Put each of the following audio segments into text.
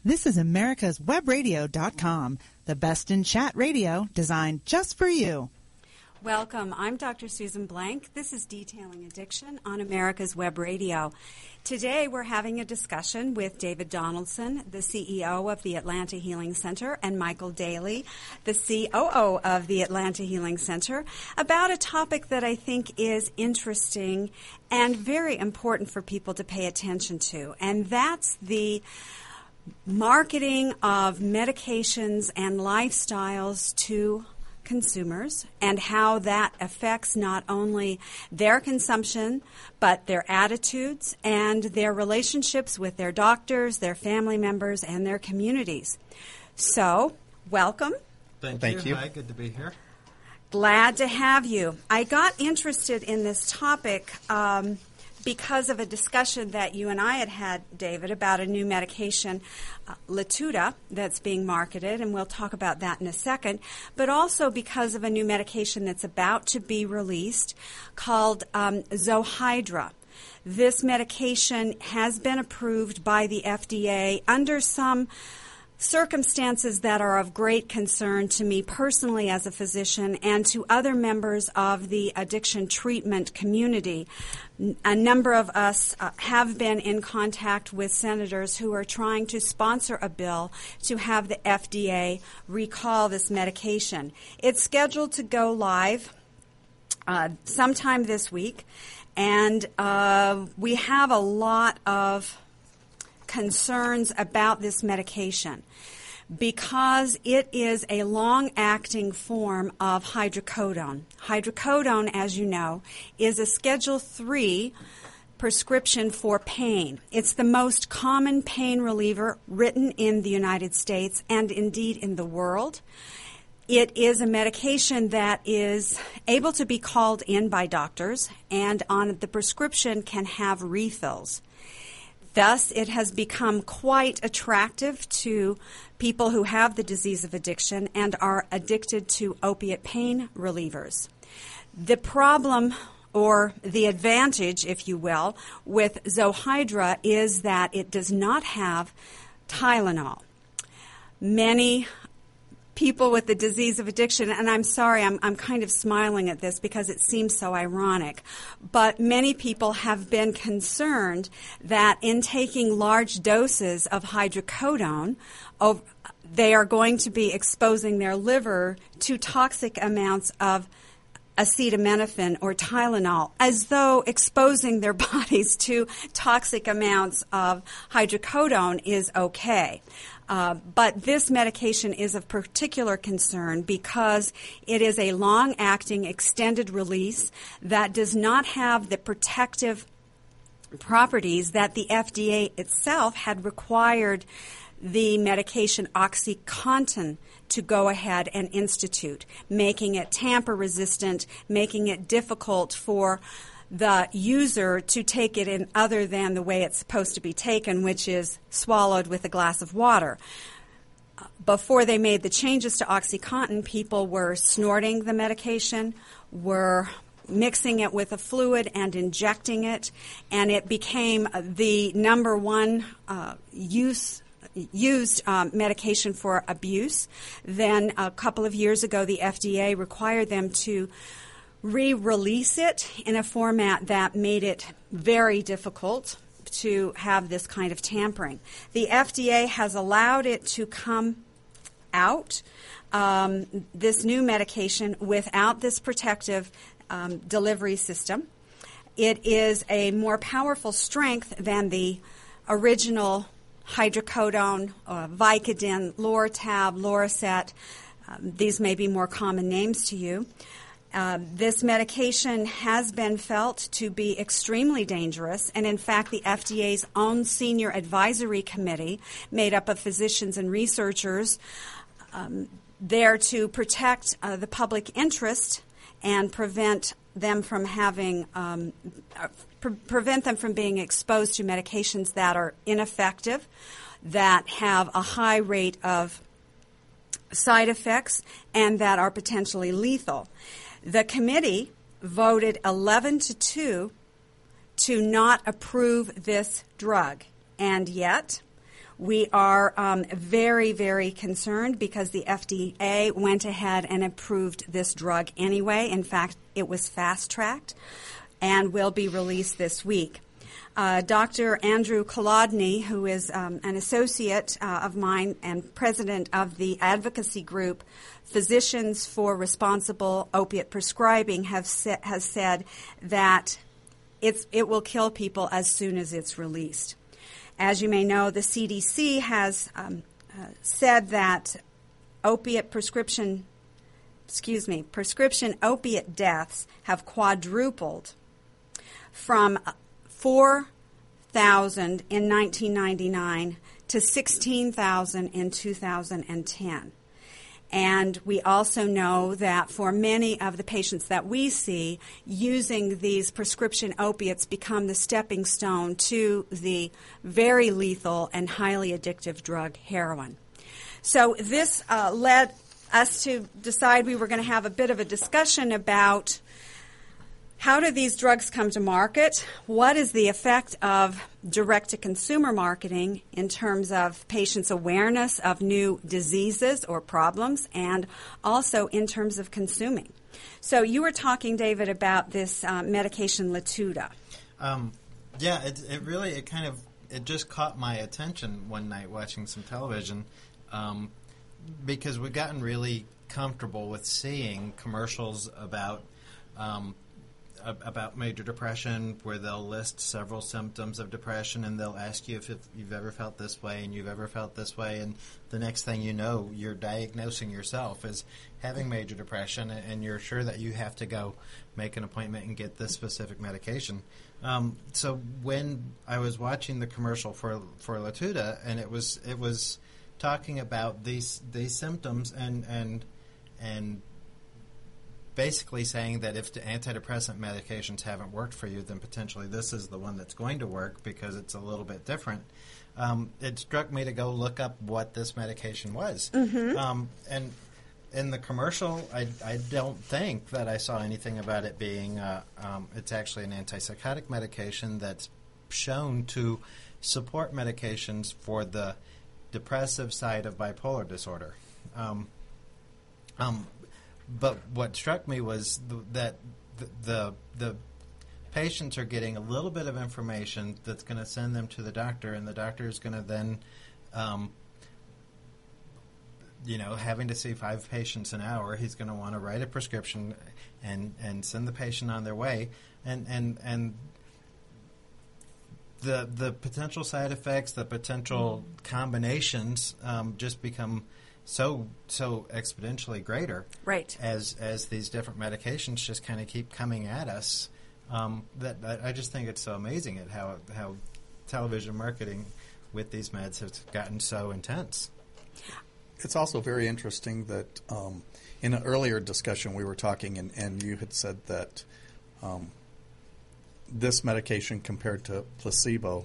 This is americaswebradio.com, the best in chat radio designed just for you. Welcome. I'm Dr. Susan Blank. This is Detailing Addiction on America's Web Radio. Today we're having a discussion with David Donaldson, the CEO of the Atlanta Healing Center, and Michael Daly, the COO of the Atlanta Healing Center, about a topic that I think is interesting and very important for people to pay attention to, and that's the marketing of medications and lifestyles to consumers and how that affects not only their consumption but their attitudes and their relationships with their doctors, their family members, and their communities. So, welcome. Thank you. Hi, good to be here. Glad to have you. I got interested in this topic because of a discussion that you and I had, David, about a new medication, Latuda, that's being marketed, and we'll talk about that in a second, but also because of a new medication that's about to be released called Zohydra. This medication has been approved by the FDA under some circumstances that are of great concern to me personally as a physician and to other members of the addiction treatment community. A number of us have been in contact with senators who are trying to sponsor a bill to have the FDA recall this medication. It's scheduled to go live sometime this week, and we have a lot of concerns about this medication because it is a long-acting form of hydrocodone. Hydrocodone, as you know, is a Schedule III prescription for pain. It's the most common pain reliever written in the United States and indeed in the world. It is a medication that is able to be called in by doctors and on the prescription can have refills. Thus, it has become quite attractive to people who have the disease of addiction and are addicted to opiate pain relievers. The problem, or the advantage, if you will, with Zohydra is that it does not have Tylenol. Many people with the disease of addiction, and I'm sorry, I'm kind of smiling at this because it seems so ironic, but many people have been concerned that in taking large doses of hydrocodone, they are going to be exposing their liver to toxic amounts of acetaminophen or Tylenol, as though exposing their bodies to toxic amounts of hydrocodone is okay. But this medication is of particular concern because it is a long-acting, extended release that does not have the protective properties that the FDA itself had required the medication OxyContin to go ahead and institute, making it tamper-resistant, making it difficult for the user to take it in other than the way it's supposed to be taken, which is swallowed with a glass of water. Before they made the changes to OxyContin, people were snorting the medication, were mixing it with a fluid and injecting it, and it became the number one used medication for abuse. Then a couple of years ago, the FDA required them to re-release it in a format that made it very difficult to have this kind of tampering. The FDA has allowed it to come out, this new medication, without this protective delivery system. It is a more powerful strength than the original hydrocodone, Vicodin, Lortab, Loracet. These may be more common names to you. This medication has been felt to be extremely dangerous, and in fact, the FDA's own senior advisory committee, made up of physicians and researchers, there to protect the public interest and prevent them from having prevent them from being exposed to medications that are ineffective, that have a high rate of side effects, and that are potentially lethal. The committee voted 11-2 to not approve this drug, and yet We are very, very concerned because the FDA went ahead and approved this drug anyway. In fact, it was fast-tracked and will be released this week. Dr. Andrew Kolodny, who is an associate of mine and president of the advocacy group Physicians for Responsible Opiate Prescribing, has said that it will kill people as soon as it's released. As you may know, the CDC has said that prescription opiate deaths have quadrupled from 4,000 in 1999 to 16,000 in 2010. And we also know that for many of the patients that we see, using these prescription opiates become the stepping stone to the very lethal and highly addictive drug heroin. So this led us to decide we were going to have a bit of a discussion about how do these drugs come to market? What is the effect of direct-to-consumer marketing in terms of patients' awareness of new diseases or problems, and also in terms of consuming? So you were talking, David, about this medication Latuda. It just caught my attention one night watching some television because we've gotten really comfortable with seeing commercials about major depression, where they'll list several symptoms of depression, and they'll ask you if you've ever felt this way and you've ever felt this way, and the next thing you know, you're diagnosing yourself as having major depression, and you're sure that you have to go make an appointment and get this specific medication. So when I was watching the commercial for Latuda, and it was talking about these symptoms and basically saying that if the antidepressant medications haven't worked for you, then potentially this is the one that's going to work because it's a little bit different. It struck me to go look up what this medication was. Mm-hmm. And in the commercial, I don't think that I saw anything about it being it's actually an antipsychotic medication that's shown to support medications for the depressive side of bipolar disorder. But what struck me was that the patients are getting a little bit of information that's going to send them to the doctor, and the doctor is going to then, having to see 5 patients an hour, he's going to want to write a prescription and send the patient on their way, and the potential side effects, the potential combinations just become so exponentially greater, right? As these different medications just kind of keep coming at us, that I just think it's so amazing at how television marketing with these meds has gotten so intense. It's also very interesting that in an earlier discussion we were talking, and you had said that this medication compared to placebo.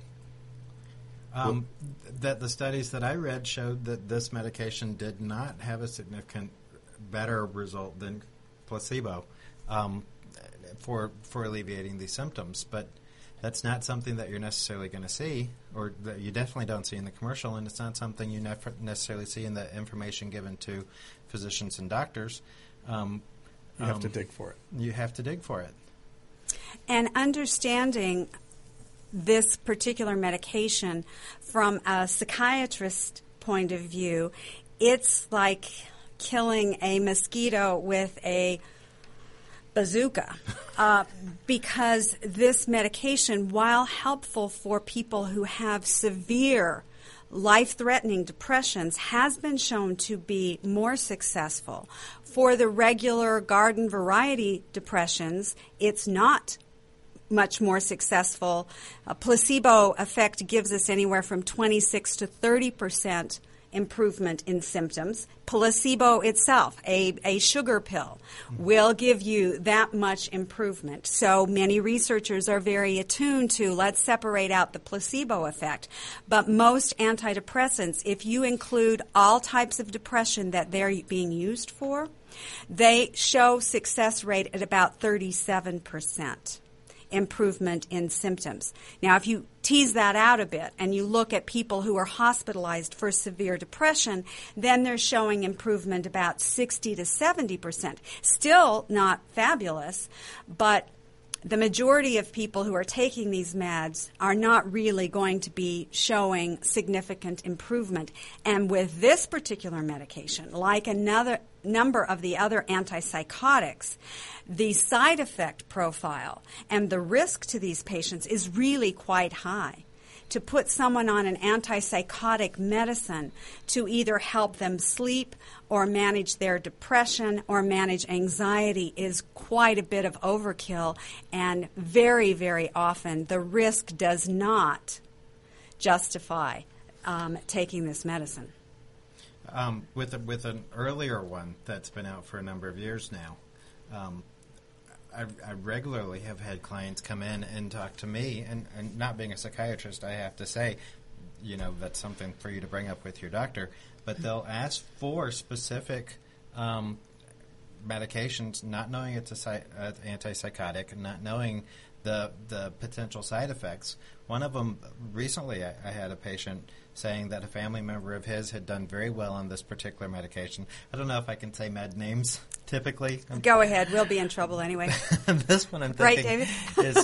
That the studies that I read showed that this medication did not have a significant better result than placebo for alleviating these symptoms. But that's not something that you're necessarily going to see, or that you definitely don't see in the commercial, and it's not something you necessarily see in the information given to physicians and doctors. You have to dig for it. You have to dig for it. And understanding this particular medication from a psychiatrist point of view, it's like killing a mosquito with a bazooka because this medication, while helpful for people who have severe life-threatening depressions, has been shown to be more successful. For the regular garden variety depressions, it's not much more successful. A placebo effect gives us anywhere from 26 to 30% improvement in symptoms. Placebo itself, a sugar pill, will give you that much improvement. So many researchers are very attuned to, let's separate out the placebo effect. But most antidepressants, if you include all types of depression that they're being used for, they show success rate at about 37%. improvement in symptoms. Now, if you tease that out a bit and you look at people who are hospitalized for severe depression, then they're showing improvement about 60 to 70%. Still not fabulous, but the majority of people who are taking these meds are not really going to be showing significant improvement. And with this particular medication, like another number of the other antipsychotics, the side effect profile and the risk to these patients is really quite high. To put someone on an antipsychotic medicine to either help them sleep or manage their depression or manage anxiety is quite a bit of overkill, and very, very often the risk does not justify taking this medicine. With an earlier one that's been out for a number of years now, I regularly have had clients come in and talk to me, and not being a psychiatrist, I have to say, that's something for you to bring up with your doctor, but they'll ask for specific medications, not knowing it's an antipsychotic, not knowing the potential side effects. One of them, recently I had a patient saying that a family member of his had done very well on this particular medication. I don't know if I can say med names typically. Go ahead. We'll be in trouble anyway. This one I'm thinking is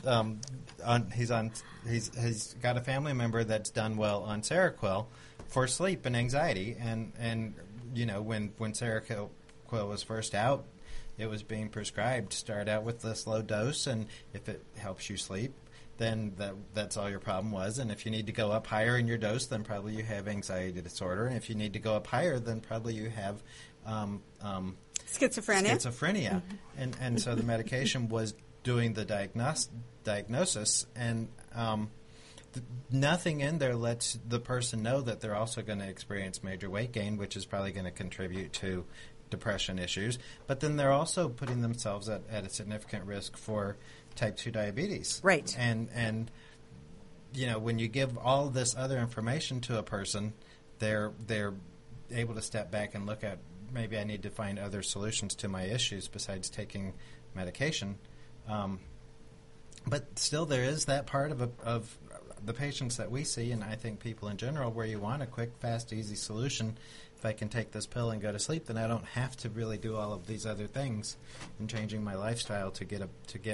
he's got a family member that's done well on Seroquel for sleep and anxiety, and when Seroquel was first out, it was being prescribed. Start out with this low dose, and if it helps you sleep, then that's all your problem was. And if you need to go up higher in your dose, then probably you have anxiety disorder. And if you need to go up higher, then probably you have schizophrenia. Mm-hmm. And so the medication was doing the diagnosis, and nothing in there lets the person know that they're also going to experience major weight gain, which is probably going to contribute to depression issues. But then they're also putting themselves at a significant risk for type 2 diabetes. Right. And when you give all this other information to a person, they're able to step back and look at, maybe I need to find other solutions to my issues besides taking medication. But still, there is that part of the patients that we see, and I think people in general, where you want a quick, fast, easy solution. If I can take this pill and go to sleep, then I don't have to really do all of these other things and changing my lifestyle to get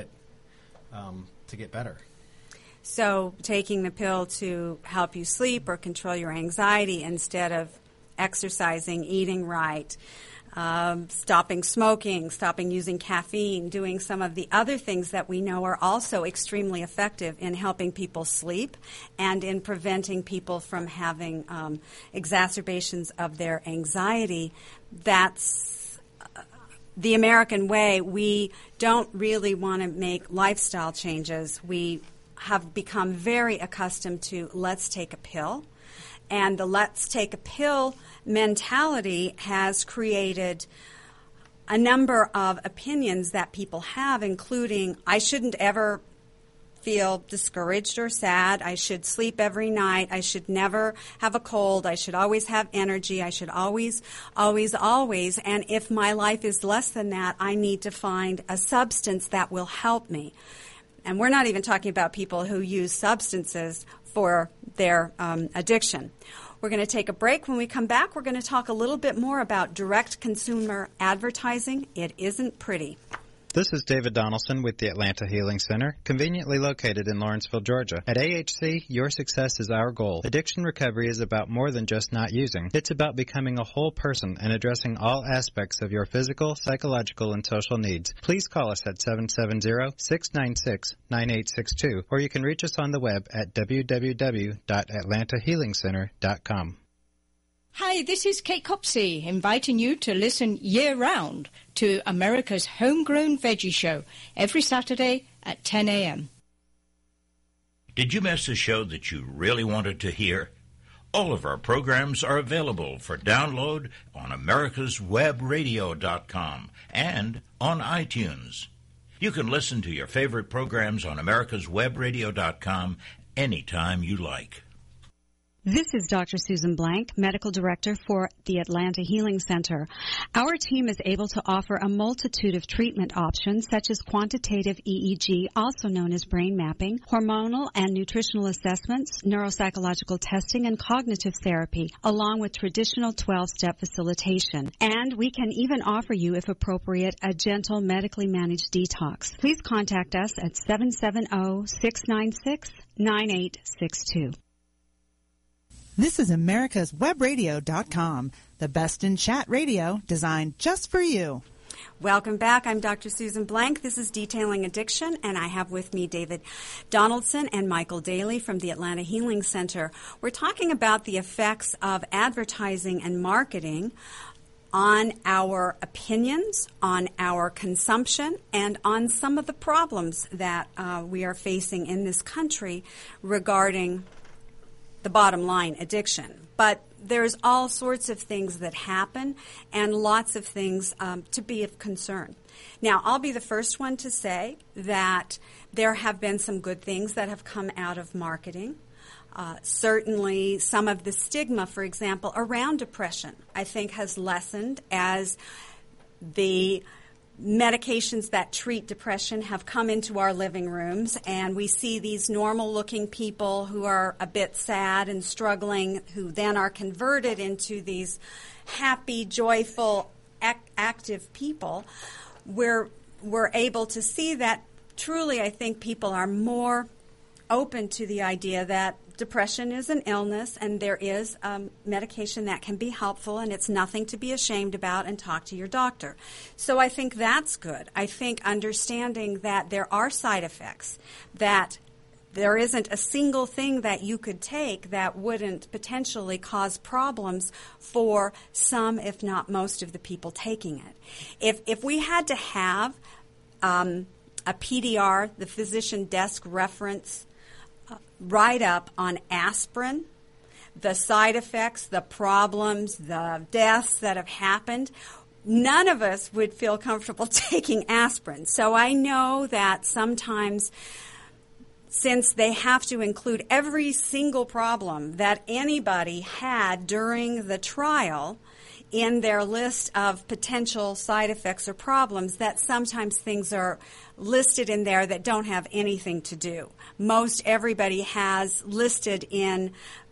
better. So taking the pill to help you sleep or control your anxiety instead of exercising, eating right, stopping smoking, stopping using caffeine, doing some of the other things that we know are also extremely effective in helping people sleep and in preventing people from having exacerbations of their anxiety. That's the American way. We don't really want to make lifestyle changes. We have become very accustomed to let's take a pill. And the let's take a pill mentality has created a number of opinions that people have, including I shouldn't ever feel discouraged or sad. I should sleep every night. I should never have a cold. I should always have energy. I should always. And if my life is less than that, I need to find a substance that will help me. And we're not even talking about people who use substances for their addiction. We're going to take a break. When we come back, we're going to talk a little bit more about direct consumer advertising. It isn't pretty. This is David Donaldson with the Atlanta Healing Center, conveniently located in Lawrenceville, Georgia. At AHC, your success is our goal. Addiction recovery is about more than just not using. It's about becoming a whole person and addressing all aspects of your physical, psychological, and social needs. Please call us at 770-696-9862, or you can reach us on the web at www.atlantahealingcenter.com. Hi, this is Kate Copsey, inviting you to listen year-round to America's Homegrown Veggie Show every Saturday at 10 a.m. Did you miss a show that you really wanted to hear? All of our programs are available for download on americaswebradio.com and on iTunes. You can listen to your favorite programs on americaswebradio.com anytime you like. This is Dr. Susan Blank, Medical Director for the Atlanta Healing Center. Our team is able to offer a multitude of treatment options such as quantitative EEG, also known as brain mapping, hormonal and nutritional assessments, neuropsychological testing, and cognitive therapy, along with traditional 12-step facilitation. And we can even offer you, if appropriate, a gentle medically managed detox. Please contact us at 770-696-9862. This is America's Webradio.com, the best in chat radio designed just for you. Welcome back. I'm Dr. Susan Blank. This is Detailing Addiction, and I have with me David Donaldson and Michael Daly from the Atlanta Healing Center. We're talking about the effects of advertising and marketing on our opinions, on our consumption, and on some of the problems that we are facing in this country regarding the bottom line, addiction. But there's all sorts of things that happen and lots of things to be of concern. Now, I'll be the first one to say that there have been some good things that have come out of marketing. Certainly some of the stigma, for example, around depression, I think has lessened as the medications that treat depression have come into our living rooms, and we see these normal-looking people who are a bit sad and struggling, who then are converted into these happy, joyful, active people. We're able to see that truly, I think people are more open to the idea that depression is an illness and there is medication that can be helpful, and it's nothing to be ashamed about, and talk to your doctor. So I think that's good. I think understanding that there are side effects, that there isn't a single thing that you could take that wouldn't potentially cause problems for some, if not most, of the people taking it. If we had to have a PDR, the physician desk reference, write-up on aspirin, the side effects, the problems, the deaths that have happened, none of us would feel comfortable taking aspirin. So I know that sometimes, since they have to include every single problem that anybody had during the trial in their list of potential side effects or problems, that sometimes things are listed in there that don't have anything to do. Most everybody has listed in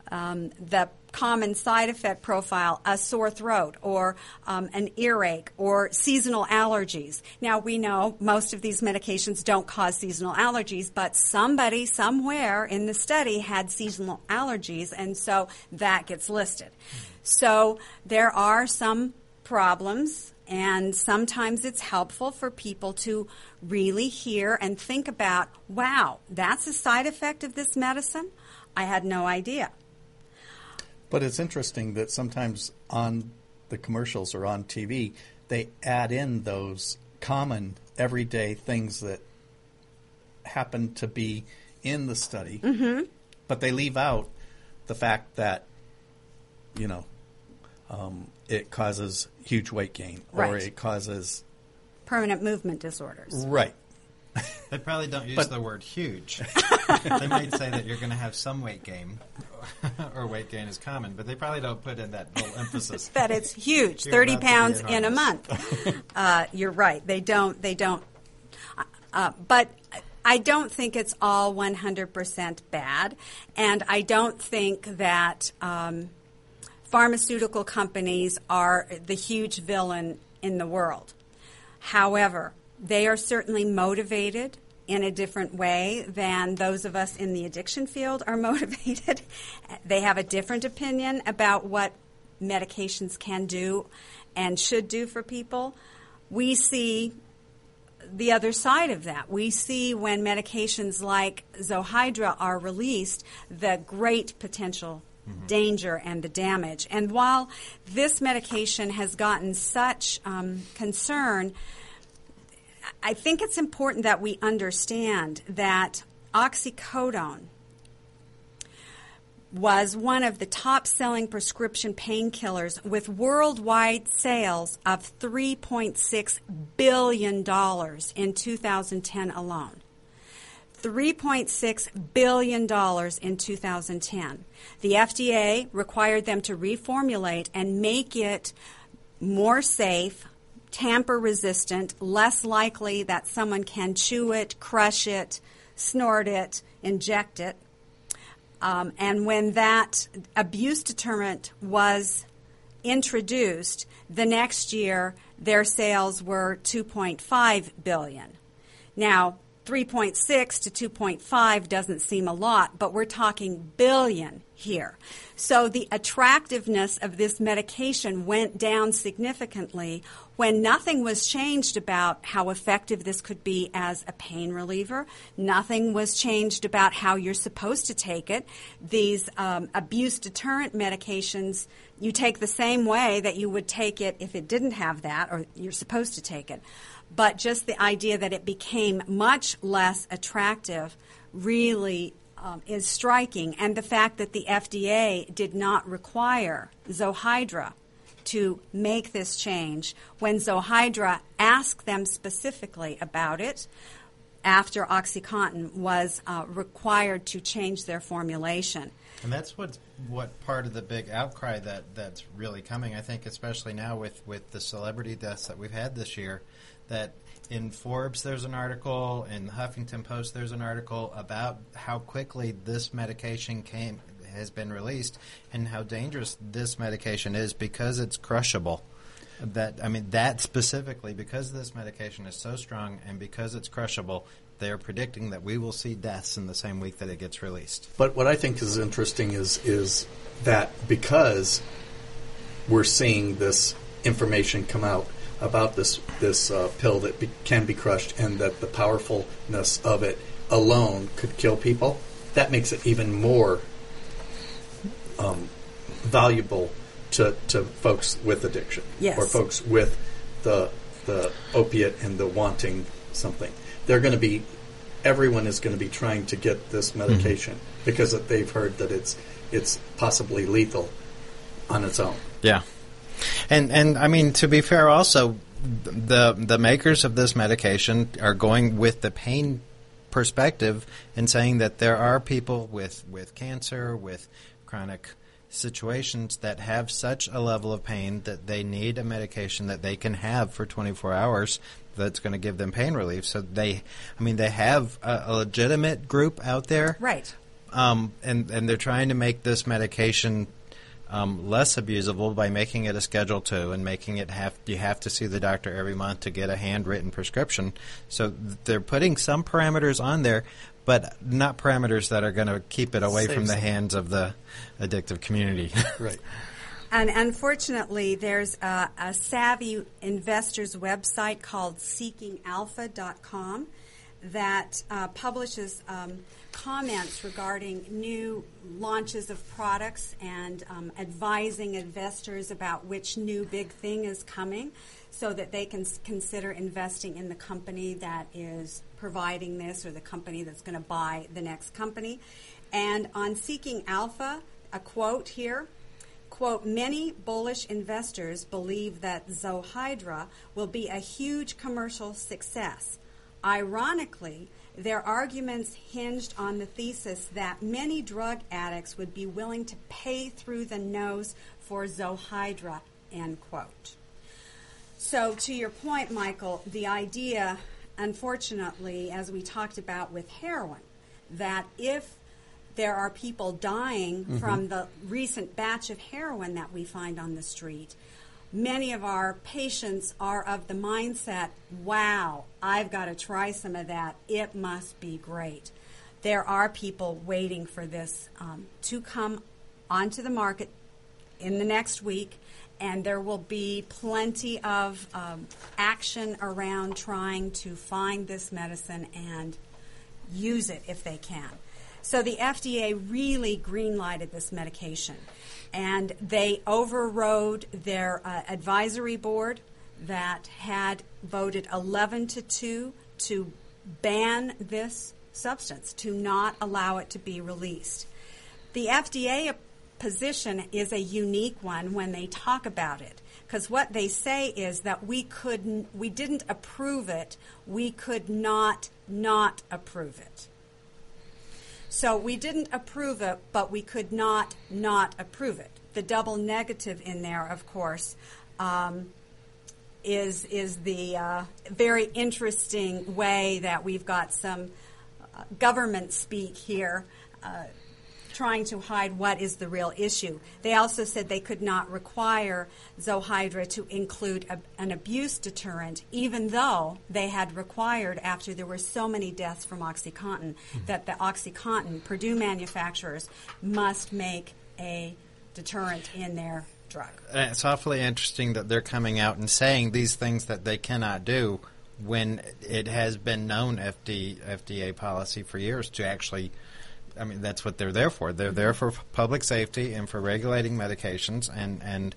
the common side effect profile a sore throat or an earache or seasonal allergies. Now, we know most of these medications don't cause seasonal allergies, but somebody somewhere in the study had seasonal allergies, and so that gets listed. So there are some problems, and sometimes it's helpful for people to really hear and think about, wow, that's a side effect of this medicine? I had no idea. But it's interesting that sometimes on the commercials or on TV, they add in those common everyday things that happen to be in the study, but they leave out the fact that, you know, it causes huge weight gain, or it causes permanent movement disorders. Right. They probably don't use the word huge. They might say that you're going to have some weight gain, or weight gain is common, but they probably don't put in that little emphasis. That it's huge, 30 pounds in a month. You're right. They don't. But I don't think it's all 100% bad, and I don't think that pharmaceutical companies are the huge villain in the world. However, they are certainly motivated in a different way than those of us in the addiction field are motivated. They have a different opinion about what medications can do and should do for people. We see the other side of that. We see when medications like Zohydra are released, the great potential danger and the damage. And while this medication has gotten such concern, I think it's important that we understand that oxycodone was one of the top-selling prescription painkillers with worldwide sales of $3.6 billion in 2010 alone. $3.6 billion in 2010. The FDA required them to reformulate and make it more safe, tamper-resistant, less likely that someone can chew it, crush it, snort it, inject it. And when that abuse deterrent was introduced, the next year their sales were $2.5 billion. Now, 3.6 to 2.5 doesn't seem a lot, but we're talking billion here. So the attractiveness of this medication went down significantly when nothing was changed about how effective this could be as a pain reliever. Nothing was changed about how you're supposed to take it. These abuse deterrent medications, you take the same way that you would take it if it didn't have that, or you're supposed to take it. But just the idea that it became much less attractive really is striking. And the fact that the FDA did not require Zohydra to make this change when Zohydra asked them specifically about it after OxyContin was required to change their formulation. And that's what part of the big outcry that's really coming, I think, especially now with the celebrity deaths that we've had this year, that in Forbes there's an article, in the Huffington Post there's an article about how quickly this medication has been released and how dangerous this medication is because it's crushable. That specifically, because this medication is so strong and because it's crushable, they're predicting that we will see deaths in the same week that it gets released. But what I think is interesting is that because we're seeing this information come out about this pill that can be crushed and that the powerfulness of it alone could kill people, that makes it even more valuable to folks with addiction, yes, or folks with the opiate and the wanting something. Everyone is going to be trying to get this medication because they've heard that it's possibly lethal on its own. Yeah. And I mean, to be fair also, the makers of this medication are going with the pain perspective and saying that there are people with cancer, with chronic situations that have such a level of pain that they need a medication that they can have for 24 hours that's going to give them pain relief. So they have a legitimate group out there. Right. And they're trying to make this medication less abusable by making it a Schedule II and making it you have to see the doctor every month to get a handwritten prescription. So they're putting some parameters on there, but not parameters that are going to keep it away from the hands of the addictive community. Right. And unfortunately, there's a savvy investor's website called SeekingAlpha.com that publishes comments regarding new launches of products and advising investors about which new big thing is coming so that they can consider investing in the company that is providing this or the company that's going to buy the next company. And on Seeking Alpha, a quote here, quote, "Many bullish investors believe that Zohydra will be a huge commercial success. Ironically, their arguments hinged on the thesis that many drug addicts would be willing to pay through the nose for Zohydra," end quote. So to your point, Michael, the idea, unfortunately, as we talked about with heroin, that if there are people dying from the recent batch of heroin that we find on the street, many of our patients are of the mindset, wow, I've got to try some of that. It must be great. There are people waiting for this to come onto the market in the next week, and there will be plenty of action around trying to find this medicine and use it if they can. So the FDA really green-lighted this medication, and they overrode their advisory board that had voted 11-2 to ban this substance, to not allow it to be released. The FDA position is a unique one when they talk about it, because what they say is that we didn't approve it, we could not approve it. So we didn't approve it, but we could not approve it. The double negative in there, of course, is the very interesting way that we've got some government speak here, trying to hide what is the real issue. They also said they could not require Zohydra to include an abuse deterrent, even though they had required, after there were so many deaths from OxyContin, that the OxyContin, Purdue manufacturers, must make a deterrent in their drug. It's awfully interesting that they're coming out and saying these things that they cannot do when it has been known FDA policy for years to actually, I mean, that's what they're there for. They're there for public safety and for regulating medications, and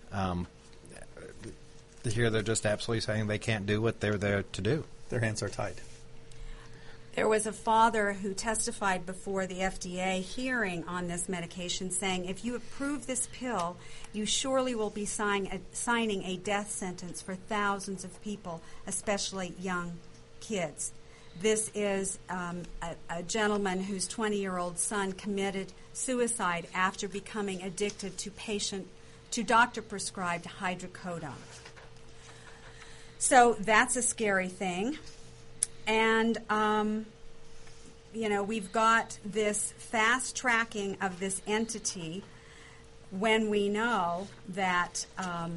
here they're just absolutely saying they can't do what they're there to do. Their hands are tied. There was a father who testified before the FDA hearing on this medication saying, if you approve this pill, you surely will be signing a death sentence for thousands of people, especially young kids. This is a gentleman whose 20-year-old son committed suicide after becoming addicted to doctor-prescribed hydrocodone. So that's a scary thing. And, we've got this fast tracking of this entity when we know that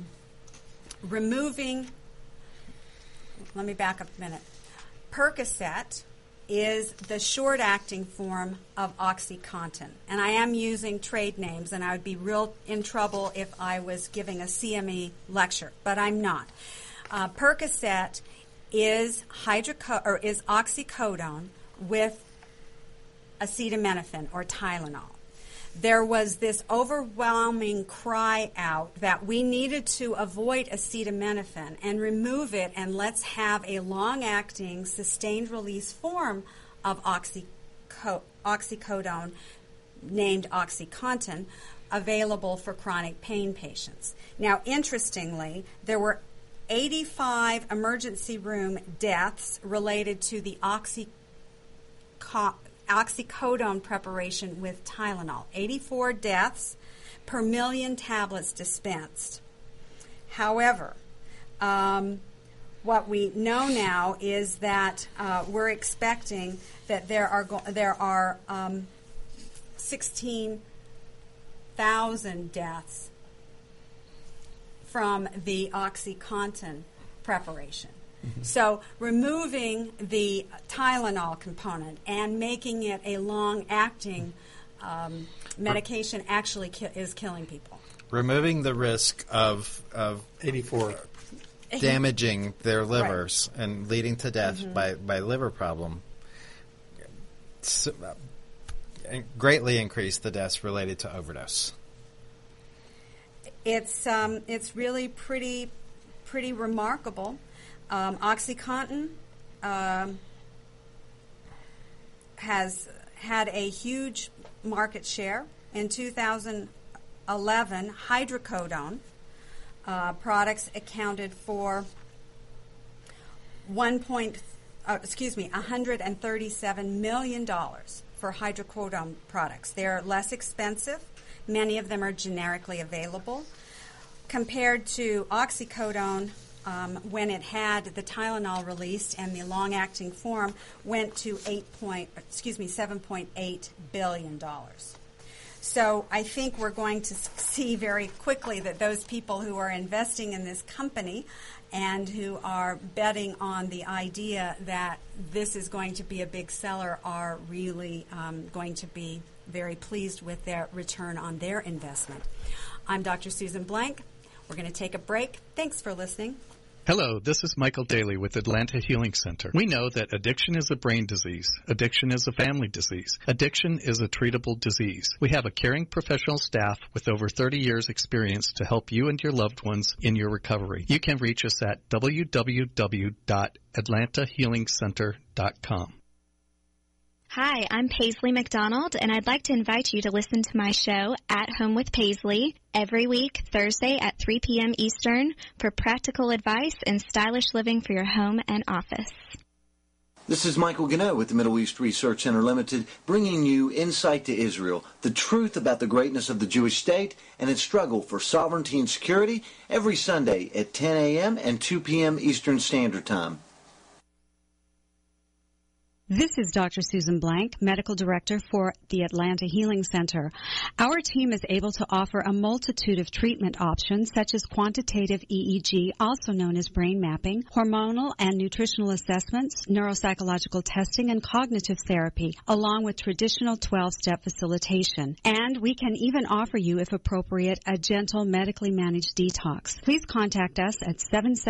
let me back up a minute. Percocet is the short-acting form of OxyContin. And I am using trade names, and I would be real in trouble if I was giving a CME lecture, but I'm not. Percocet is oxycodone with acetaminophen or Tylenol. There was this overwhelming cry out that we needed to avoid acetaminophen and remove it, and let's have a long-acting, sustained-release form of oxycodone named OxyContin available for chronic pain patients. Now, interestingly, there were 85 emergency room deaths related to the oxycodone preparation with Tylenol. 84 deaths per million tablets dispensed. However, what we know now is that we're expecting that there are 16,000 deaths from the OxyContin preparation. Mm-hmm. So removing the Tylenol component and making it a long-acting medication actually is killing people. Removing the risk of 84 damaging their livers and leading to death by liver problem greatly increased the deaths related to overdose. It's really pretty remarkable. OxyContin has had a huge market share. In 2011, hydrocodone products accounted for $137 million for hydrocodone products. They're less expensive. Many of them are generically available. Compared to oxycodone, when it had the Tylenol released and the long-acting form, went to $7.8 billion. So I think we're going to see very quickly that those people who are investing in this company and who are betting on the idea that this is going to be a big seller are really going to be very pleased with their return on their investment. I'm Dr. Susan Blank. We're going to take a break. Thanks for listening. Hello, this is Michael Daly with Atlanta Healing Center. We know that addiction is a brain disease. Addiction is a family disease. Addiction is a treatable disease. We have a caring professional staff with over 30 years experience to help you and your loved ones in your recovery. You can reach us at www.atlantahealingcenter.com. Hi, I'm Paisley McDonald, and I'd like to invite you to listen to my show, At Home with Paisley, every week, Thursday at 3 p.m. Eastern, for practical advice and stylish living for your home and office. This is Michael Gannett with the Middle East Research Center Limited, bringing you Insight to Israel, the truth about the greatness of the Jewish state and its struggle for sovereignty and security, every Sunday at 10 a.m. and 2 p.m. Eastern Standard Time. This is Dr. Susan Blank, Medical Director for the Atlanta Healing Center. Our team is able to offer a multitude of treatment options such as quantitative EEG, also known as brain mapping, hormonal and nutritional assessments, neuropsychological testing, and cognitive therapy, along with traditional 12-step facilitation. And we can even offer you, if appropriate, a gentle medically managed detox. Please contact us at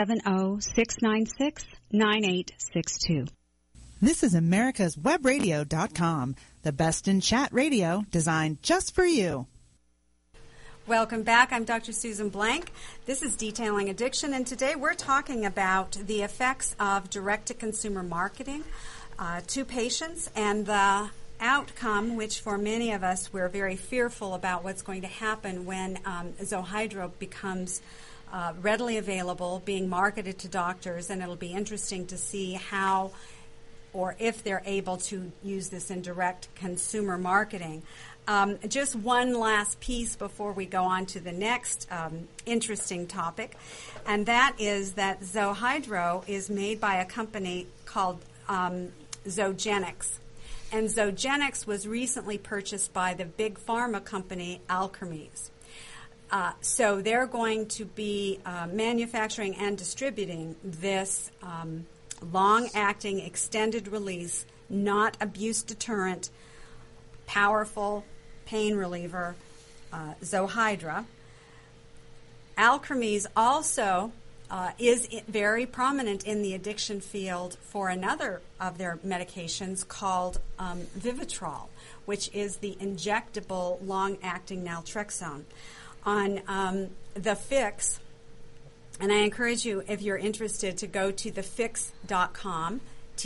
770-696-9862. This is America's Webradio.com, the best in chat radio designed just for you. Welcome back. I'm Dr. Susan Blank. This is Detailing Addiction, and today we're talking about the effects of direct-to-consumer marketing to patients and the outcome, which for many of us we're very fearful about what's going to happen when Zohydro becomes readily available, being marketed to doctors, and it'll be interesting to see how or if they're able to use this in direct consumer marketing. Just one last piece before we go on to the next interesting topic, and that is that Zohydro is made by a company called Zogenix. And Zogenix was recently purchased by the big pharma company Alkermes. So they're going to be manufacturing and distributing this long-acting, extended-release, not abuse-deterrent, powerful pain reliever, Zohydra. Alkermes also is very prominent in the addiction field for another of their medications called Vivitrol, which is the injectable long-acting naltrexone. On the Fix, and I encourage you, if you're interested, to go to thefix.com,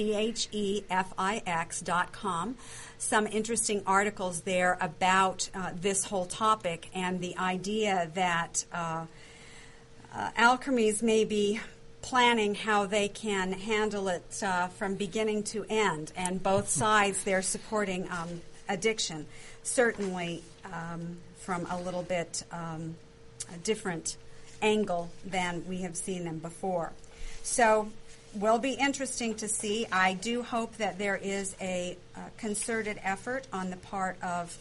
THEFIX.com. Some interesting articles there about this whole topic and the idea that Alkermes may be planning how they can handle it from beginning to end. And both sides, they're supporting addiction, certainly from a little bit different angle than we have seen them before. So will be interesting to see. I do hope that there is a concerted effort on the part of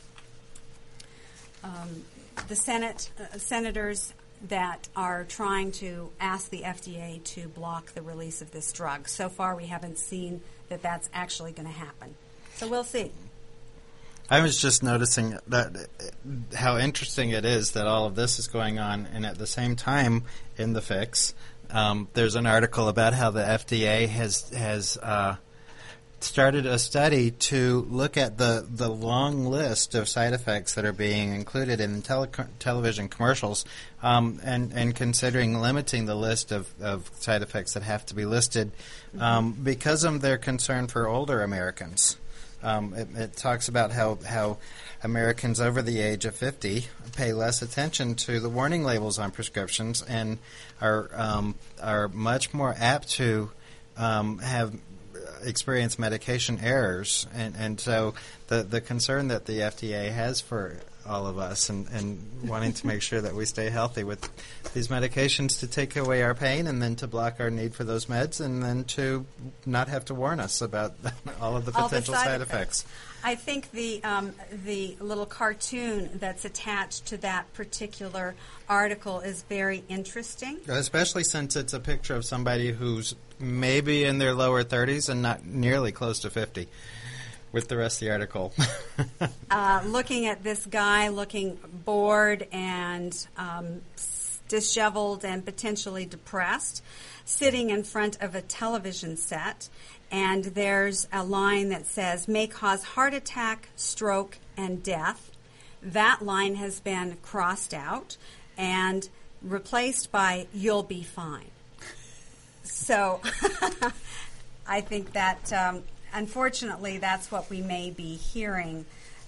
the senators that are trying to ask the FDA to block the release of this drug. So far, we haven't seen that that's actually going to happen. So we'll see. I was just noticing that how interesting it is that all of this is going on, and at the same time, in the Fix, there's an article about how the FDA has started a study to look at the long list of side effects that are being included in television commercials, and considering limiting the list of side effects that have to be listed because of their concern for older Americans. It talks about how Americans over the age of 50 pay less attention to the warning labels on prescriptions and are much more apt to have experience medication errors, and so the concern that the FDA has for all of us and wanting to make sure that we stay healthy with these medications to take away our pain and then to block our need for those meds and then to not have to warn us about all of the potential side effects. I think the little cartoon that's attached to that particular article is very interesting. Especially since it's a picture of somebody who's maybe in their lower 30s and not nearly close to 50. With the rest of the article. Looking at this guy looking bored and disheveled and potentially depressed, sitting in front of a television set, and there's a line that says, may cause heart attack, stroke, and death. That line has been crossed out and replaced by, you'll be fine. So I think that... unfortunately, that's what we may be hearing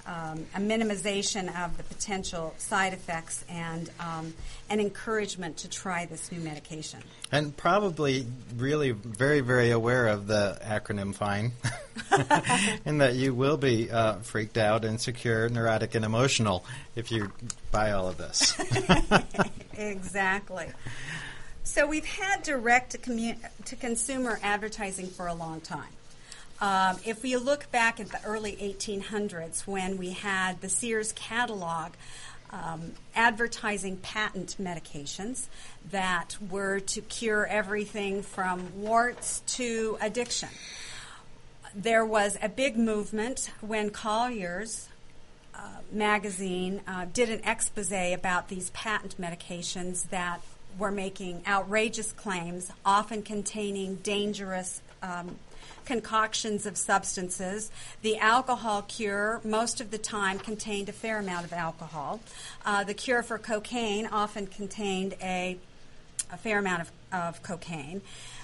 a minimization of the potential side effects and an encouragement to try this new medication. And probably really very, very aware of the acronym FINE, and that you will be freaked out, insecure, neurotic, and emotional if you buy all of this. Exactly. So we've had direct-to-consumer advertising for a long time. If we look back at the early 1800s when we had the Sears catalog advertising patent medications that were to cure everything from warts to addiction, there was a big movement when Collier's magazine did an expose about these patent medications that were making outrageous claims, often containing dangerous concoctions of substances. The alcohol cure most of the time contained a fair amount of alcohol. The cure for cocaine often contained a fair amount of cocaine.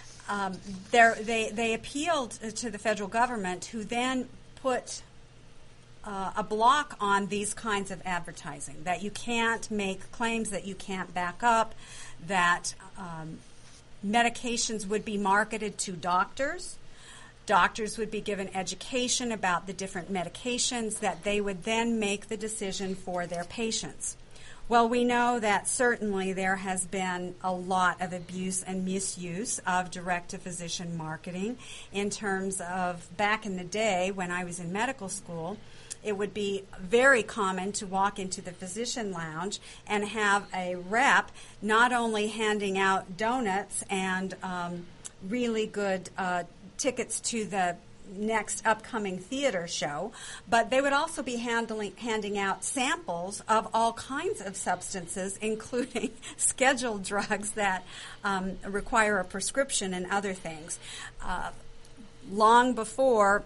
They appealed to the federal government, who then put a block on these kinds of advertising, that you can't make claims that you can't back up, that medications would be marketed to doctors. Doctors would be given education about the different medications, that they would then make the decision for their patients. Well, we know that certainly there has been a lot of abuse and misuse of direct-to-physician marketing in terms of back in the day when I was in medical school. It would be very common to walk into the physician lounge and have a rep not only handing out donuts and really good tickets to the next upcoming theater show, but they would also be handing out samples of all kinds of substances, including scheduled drugs that require a prescription and other things. Long before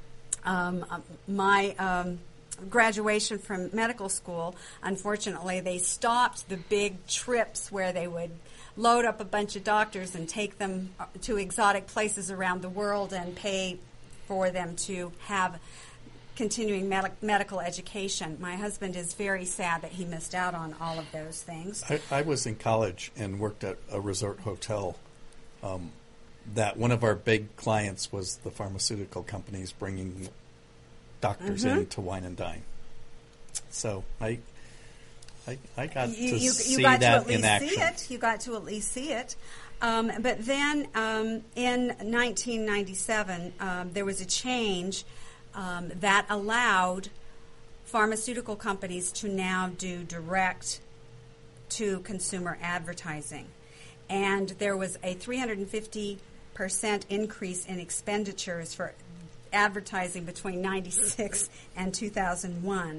my graduation from medical school, unfortunately, they stopped the big trips where they would load up a bunch of doctors and take them to exotic places around the world and pay for them to have continuing medical education. My husband is very sad that he missed out on all of those things. I was in college and worked at a resort hotel. That one of our big clients was the pharmaceutical companies bringing doctors in to wine and dine. So I got to see that in action. You got to at least see it. But then in 1997, there was a change that allowed pharmaceutical companies to now do direct-to-consumer advertising. And there was a 350% increase in expenditures for advertising between 1996 and 2001.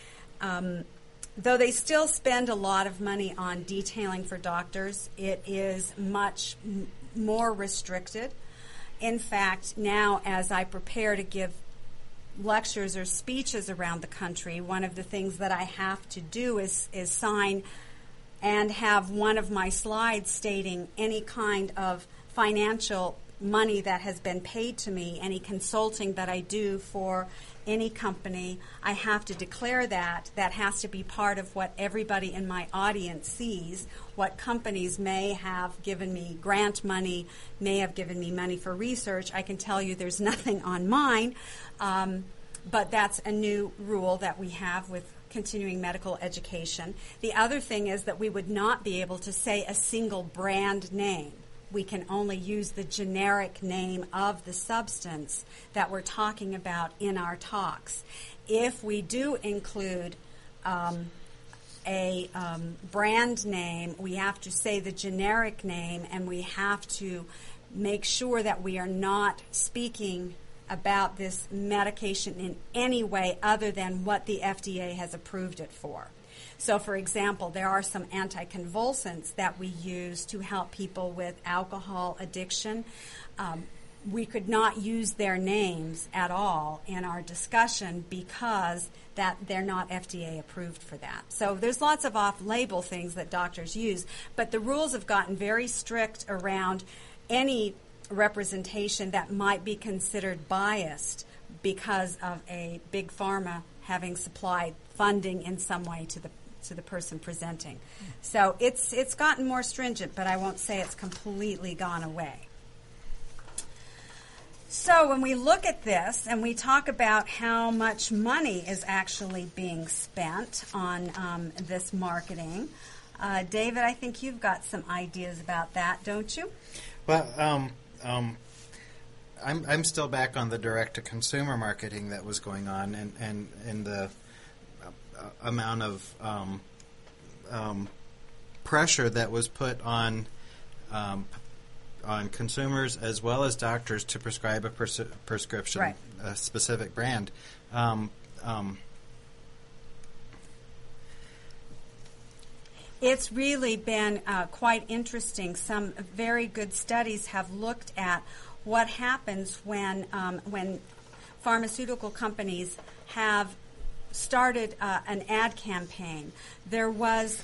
Though they still spend a lot of money on detailing for doctors, it is much more restricted. In fact, now as I prepare to give lectures or speeches around the country, one of the things that I have to do is sign and have one of my slides stating any kind of financial money that has been paid to me, any consulting that I do for any company. I have to declare that. That has to be part of what everybody in my audience sees. What companies may have given me grant money, may have given me money for research. I can tell you there's nothing on mine, but that's a new rule that we have with continuing medical education. The other thing is that we would not be able to say a single brand name. We can only use the generic name of the substance that we're talking about in our talks. If we do include a brand name, we have to say the generic name, and we have to make sure that we are not speaking about this medication in any way other than what the FDA has approved it for. So, for example, there are some anticonvulsants that we use to help people with alcohol addiction. We could not use their names at all in our discussion because that they're not FDA approved for that. So there's lots of off-label things that doctors use, but the rules have gotten very strict around any representation that might be considered biased because of a big pharma having supplied funding in some way to the person presenting. So it's gotten more stringent, but I won't say it's completely gone away. So when we look at this and we talk about how much money is actually being spent on this marketing, David, I think you've got some ideas about that, don't you? Well, I'm still back on the direct-to-consumer marketing that was going on, and the amount of pressure that was put on consumers as well as doctors to prescribe a prescription, right. A specific brand. It's really been quite interesting. Some very good studies have looked at what happens when pharmaceutical companies have started an ad campaign. There was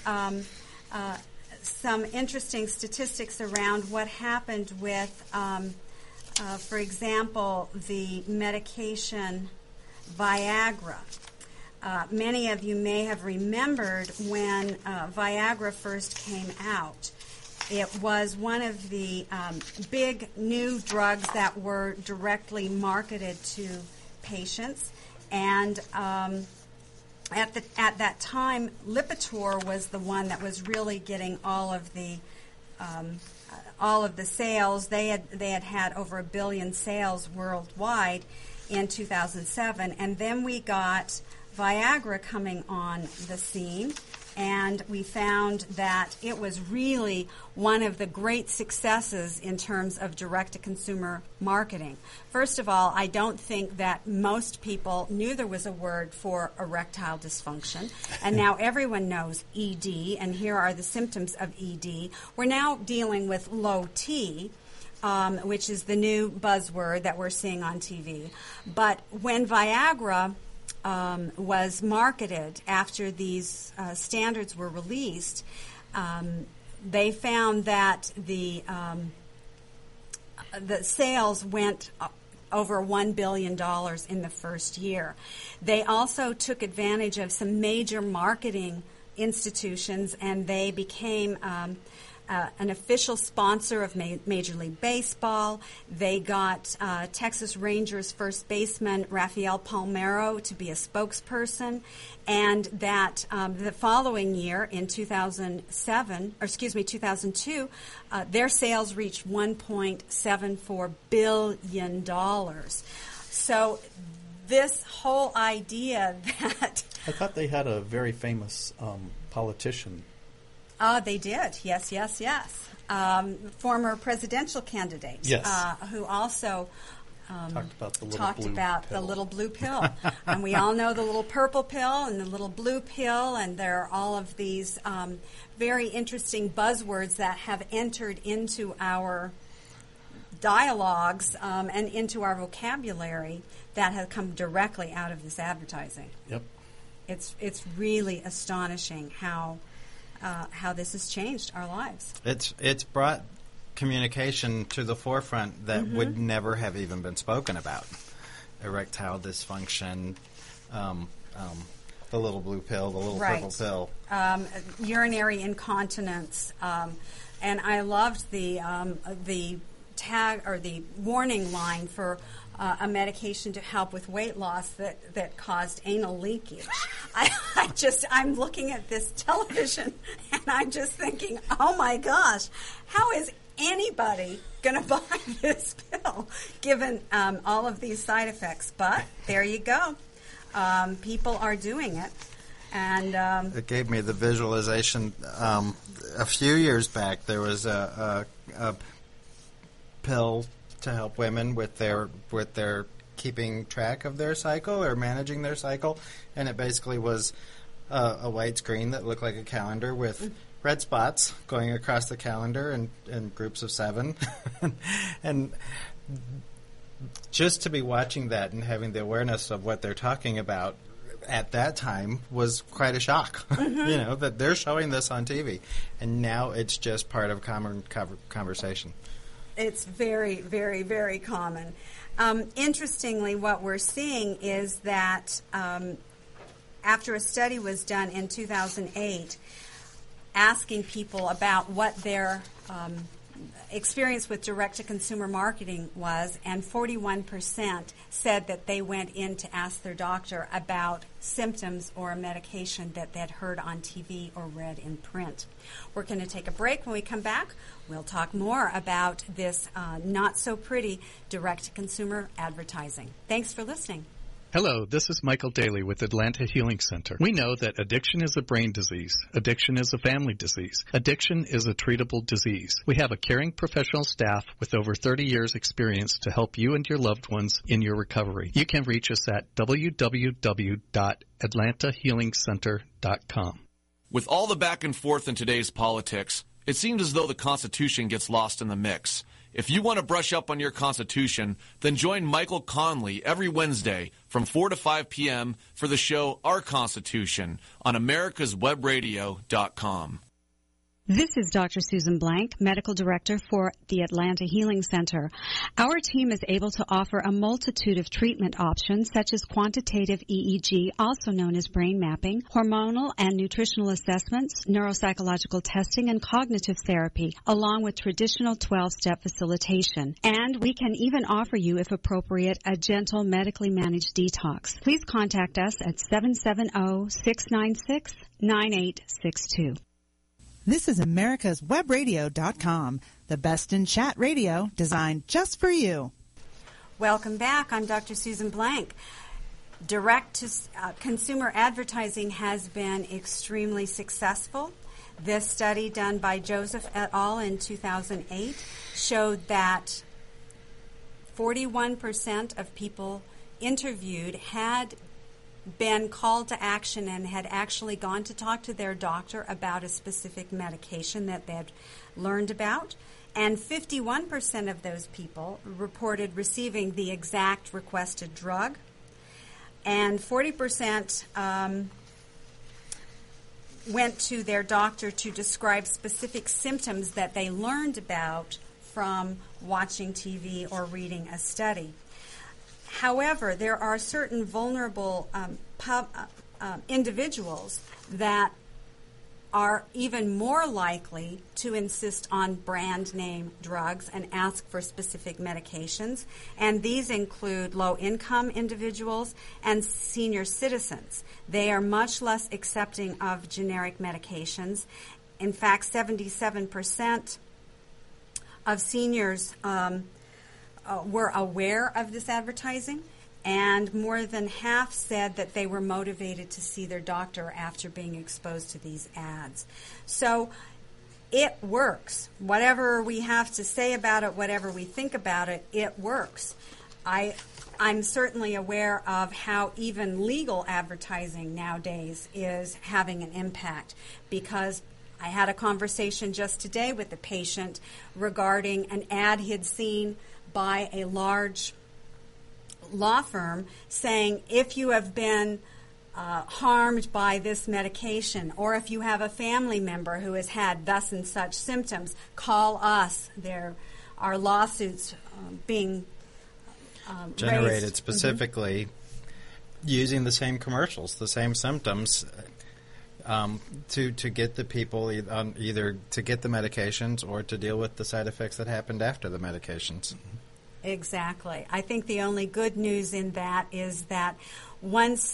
some interesting statistics around what happened with, for example, the medication Viagra. Many of you may have remembered when Viagra first came out. It was one of the big new drugs that were directly marketed to patients, and at that time, Lipitor was the one that was really getting all of the sales. They had over 1 billion sales worldwide in 2007, and then we got Viagra coming on the scene, and we found that it was really one of the great successes in terms of direct-to-consumer marketing. First of all, I don't think that most people knew there was a word for erectile dysfunction, and now everyone knows ED, and here are the symptoms of ED. We're now dealing with low T, which is the new buzzword that we're seeing on TV. But when Viagra was marketed after these standards were released, they found that the sales went over $1 billion in the first year. They also took advantage of some major marketing institutions, and they became an official sponsor of Major League Baseball. They got Texas Rangers first baseman Rafael Palmeiro to be a spokesperson, and that the following year in 2002, their sales reached $1.74 billion. So this whole idea that I thought they had a very famous politician. They did. Yes. Former presidential candidate. Yes. Who also talked about the little blue pill. And we all know the little purple pill and the little blue pill, and there are all of these very interesting buzzwords that have entered into our dialogues and into our vocabulary that have come directly out of this advertising. Yep. It's really astonishing how this has changed our lives. It's brought communication to the forefront that would never have even been spoken about. Erectile dysfunction, the little blue pill, the little purple pill. Urinary incontinence. And I loved the tag or the warning line for a medication to help with weight loss that caused anal leakage. I'm looking at this television and I'm just thinking, oh my gosh, how is anybody going to buy this pill given all of these side effects? But there you go. People are doing it. And it gave me the visualization. A few years back, there was a pill to help women with their keeping track of their cycle or managing their cycle, and it basically was a white screen that looked like a calendar with red spots going across the calendar in groups of 7. And just to be watching that and having the awareness of what they're talking about at that time was quite a shock. That they're showing this on TV, and now it's just part of common conversation. It's very, very, very common. Interestingly, what we're seeing is that after a study was done in 2008 asking people about what their experience with direct-to-consumer marketing was, and 41% said that they went in to ask their doctor about symptoms or a medication that they'd heard on TV or read in print. We're going to take a break. When we come back, we'll talk more about this not-so-pretty direct-to-consumer advertising. Thanks for listening. Hello, this is Michael Daly with Atlanta Healing Center. We know that addiction is a brain disease. Addiction is a family disease. Addiction is a treatable disease. We have a caring professional staff with over 30 years experience to help you and your loved ones in your recovery. You can reach us at www.atlantahealingcenter.com. With all the back and forth in today's politics, it seems as though the Constitution gets lost in the mix. If you want to brush up on your Constitution, then join Michael Conley every Wednesday from 4 to 5 p.m. for the show Our Constitution on americaswebradio.com. This is Dr. Susan Blank, Medical Director for the Atlanta Healing Center. Our team is able to offer a multitude of treatment options such as quantitative EEG, also known as brain mapping, hormonal and nutritional assessments, neuropsychological testing, and cognitive therapy, along with traditional 12-step facilitation. And we can even offer you, if appropriate, a gentle medically managed detox. Please contact us at 770-696-9862. This is americaswebradio.com, the best in chat radio designed just for you. Welcome back. I'm Dr. Susan Blank. Direct-to-consumer advertising has been extremely successful. This study done by Joseph et al. In 2008 showed that 41% of people interviewed had been called to action and had actually gone to talk to their doctor about a specific medication that they had learned about. And 51% of those people reported receiving the exact requested drug. And 40% went to their doctor to describe specific symptoms that they learned about from watching TV or reading a study. However, there are certain vulnerable individuals that are even more likely to insist on brand name drugs and ask for specific medications. And these include low-income individuals and senior citizens. They are much less accepting of generic medications. In fact, 77% of seniors were aware of this advertising, and more than half said that they were motivated to see their doctor after being exposed to these ads. So it works. Whatever we have to say about it, whatever we think about it, it works. I'm certainly aware of how even legal advertising nowadays is having an impact, because I had a conversation just today with a patient regarding an ad he'd seen by a large law firm saying, if you have been harmed by this medication, or if you have a family member who has had thus and such symptoms, call us. There are lawsuits being generated raised. specifically using the same commercials, the same symptoms, to get the people either to get the medications or to deal with the side effects that happened after the medications. Exactly. I think the only good news in that is that once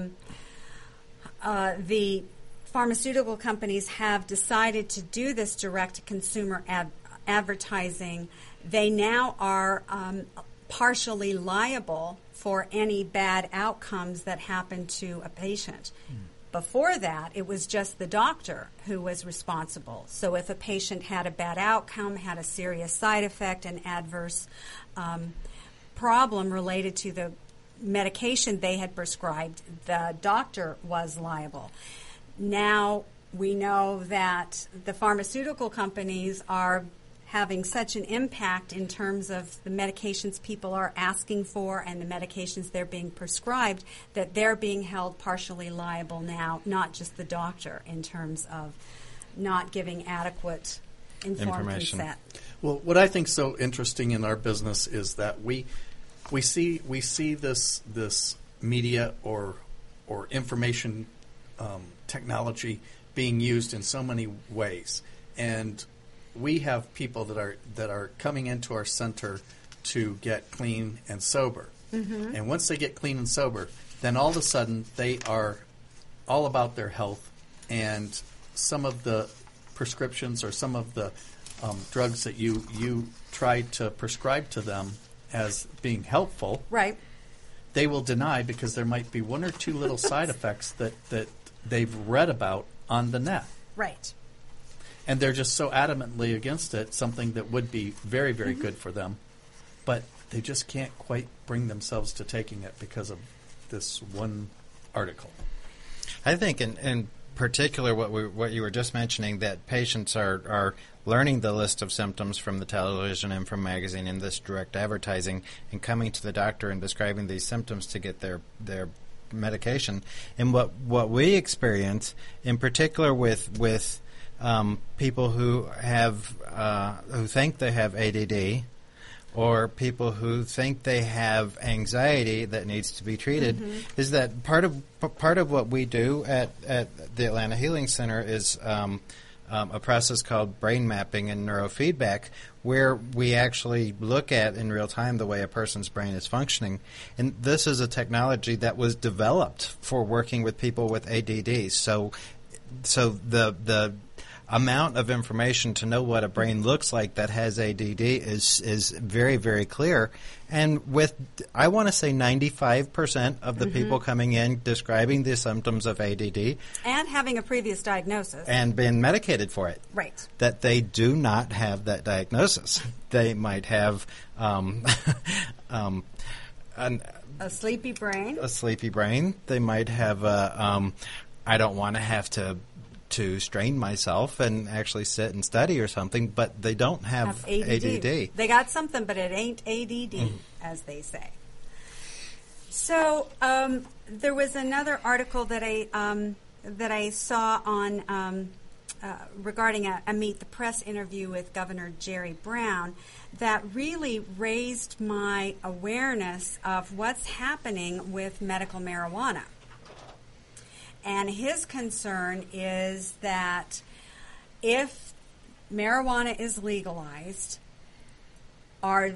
the pharmaceutical companies have decided to do this direct-to-consumer advertising, they now are partially liable for any bad outcomes that happen to a patient. Before that, it was just the doctor who was responsible. So if a patient had a bad outcome, had a serious side effect, an adverse problem related to the medication they had prescribed, the doctor was liable. Now we know that the pharmaceutical companies are having such an impact in terms of the medications people are asking for and the medications they're being prescribed, that they're being held partially liable now, not just the doctor, in terms of not giving adequate informed consent. Well, what I think so interesting in our business is that we see this media or or information technology being used in so many ways, and we have people that are coming into our center to get clean and sober. Mm-hmm. And once they get clean and sober, then all of a sudden they are all about their health, and some of the prescriptions or some of the drugs that you try to prescribe to them as being helpful, right, they will deny because there might be one or two little side effects that they've read about on the net. Right. And they're just so adamantly against it, something that would be very, very good for them. But they just can't quite bring themselves to taking it because of this one article. I think in particular what you were just mentioning, that patients are learning the list of symptoms from the television and from magazine and this direct advertising and coming to the doctor and describing these symptoms to get their medication. And what we experience in particular with people who think they have ADD, or people who think they have anxiety that needs to be treated, is that part of what we do at the Atlanta Healing Center is a process called brain mapping and neurofeedback, where we actually look at in real time the way a person's brain is functioning. And this is a technology that was developed for working with people with ADD. So the amount of information to know what a brain looks like that has ADD is very, very clear. And with, I want to say 95% of the people coming in describing the symptoms of ADD. And having a previous diagnosis. And been medicated for it. Right. That they do not have that diagnosis. They might have a sleepy brain. A sleepy brain. They might have I don't want to have to strain myself and actually sit and study or something, but they don't have ADD. They got something, but it ain't ADD, as they say. So there was another article that I saw on regarding a Meet the Press interview with Governor Jerry Brown that really raised my awareness of what's happening with medical marijuana. And his concern is that if marijuana is legalized, are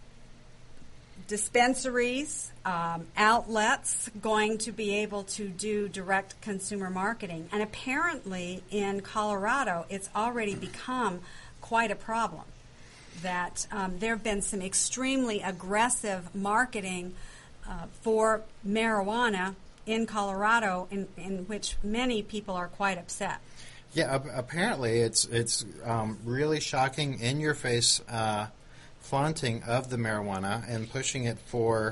dispensaries, outlets going to be able to do direct consumer marketing? And apparently in Colorado, it's already become quite a problem. That there have been some extremely aggressive marketing for marijuana in Colorado, in which many people are quite upset. Yeah, apparently it's really shocking, in-your-face flaunting of the marijuana and pushing it for,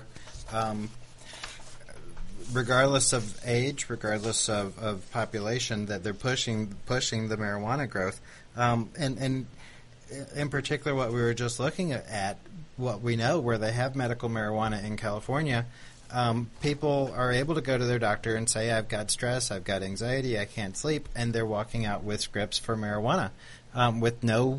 regardless of age, regardless of population, that they're pushing the marijuana growth. And in particular, what we were just looking at, what we know, where they have medical marijuana in California, people are able to go to their doctor and say, I've got stress, I've got anxiety, I can't sleep, and they're walking out with scripts for marijuana with no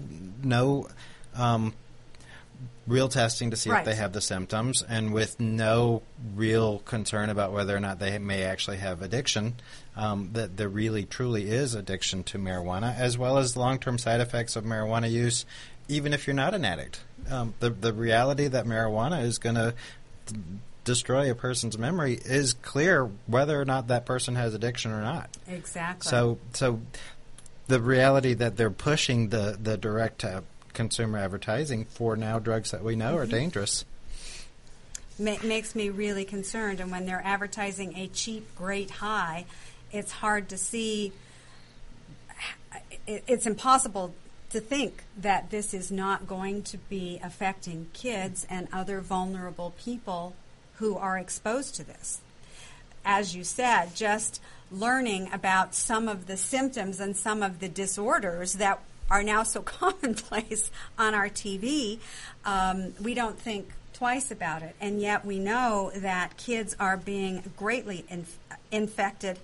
real testing to see if they have the symptoms, and with no real concern about whether or not they may actually have addiction, that there really, truly is addiction to marijuana, as well as long-term side effects of marijuana use, even if you're not an addict. The reality that marijuana is going to destroy a person's memory is clear, whether or not that person has addiction or not. Exactly. So the reality that they're pushing the direct consumer advertising for now drugs that we know are dangerous makes me really concerned. And when they're advertising a cheap, great high, it's hard to see. It's impossible to think that this is not going to be affecting kids and other vulnerable people who are exposed to this. As you said, just learning about some of the symptoms and some of the disorders that are now so commonplace on our TV, we don't think twice about it. And yet we know that kids are being greatly affected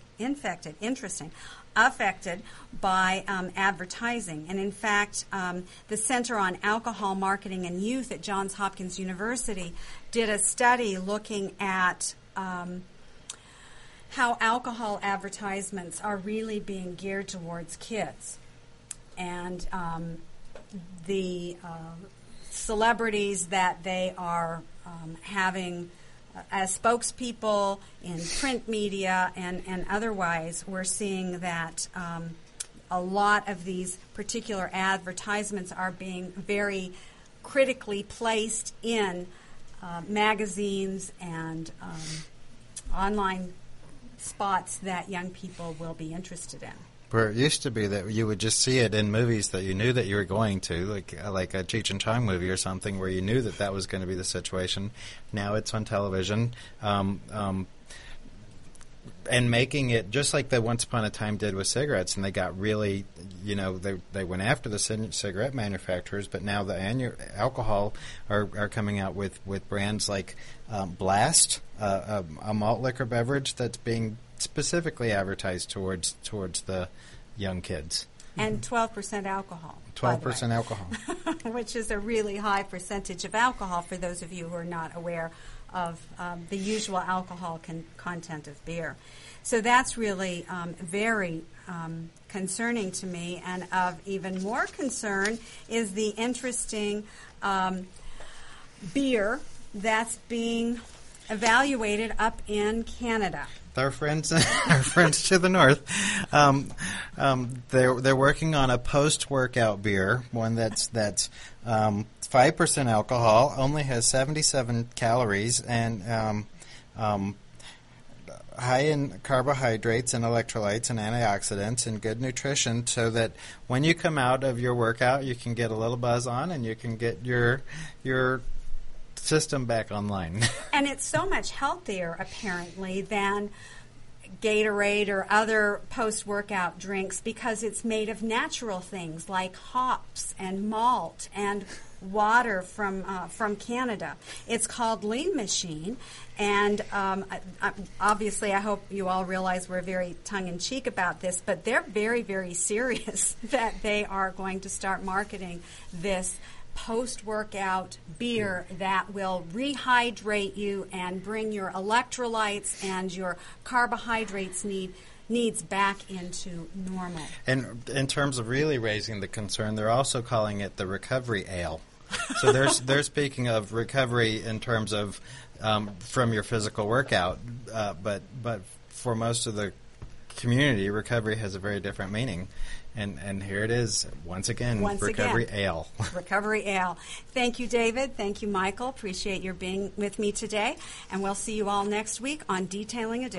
by advertising. And in fact, the Center on Alcohol Marketing and Youth at Johns Hopkins University did a study looking at how alcohol advertisements are really being geared towards kids. And the celebrities that they are having as spokespeople in print media and otherwise, we're seeing that a lot of these particular advertisements are being very critically placed in magazines and online spots that young people will be interested in. Where it used to be that you would just see it in movies that you knew that you were going to, like a Cheech and Chong movie or something, where you knew that that was going to be the situation. Now it's on television, and making it just like they Once Upon a Time did with cigarettes, and they got really, they went after the cigarette manufacturers, but now the alcohol are coming out with brands like Blast, a malt liquor beverage that's being specifically advertised towards the young kids. And 12% alcohol. 12% alcohol. Which is a really high percentage of alcohol for those of you who are not aware of the usual alcohol content of beer. So that's really very concerning to me. And of even more concern is the interesting beer that's being evaluated up in Canada. Our friends to the north, they're working on a post-workout beer, one that's 5% alcohol, only has 77 calories, and high in carbohydrates and electrolytes and antioxidants and good nutrition, so that when you come out of your workout, you can get a little buzz on and you can get your system back online. And it's so much healthier, apparently, than Gatorade or other post-workout drinks because it's made of natural things like hops and malt and water from Canada. It's called Lean Machine, and obviously I hope you all realize we're very tongue-in-cheek about this, but they're very, very serious that they are going to start marketing this post-workout beer that will rehydrate you and bring your electrolytes and your carbohydrates needs back into normal. And in terms of really raising the concern, they're also calling it the recovery ale. So they're speaking of recovery in terms of from your physical workout, but for most of the community, recovery has a very different meaning. And here it is, once again, recovery ale. Recovery ale. Thank you, David. Thank you, Michael. Appreciate your being with me today. And we'll see you all next week on Detailing Addiction.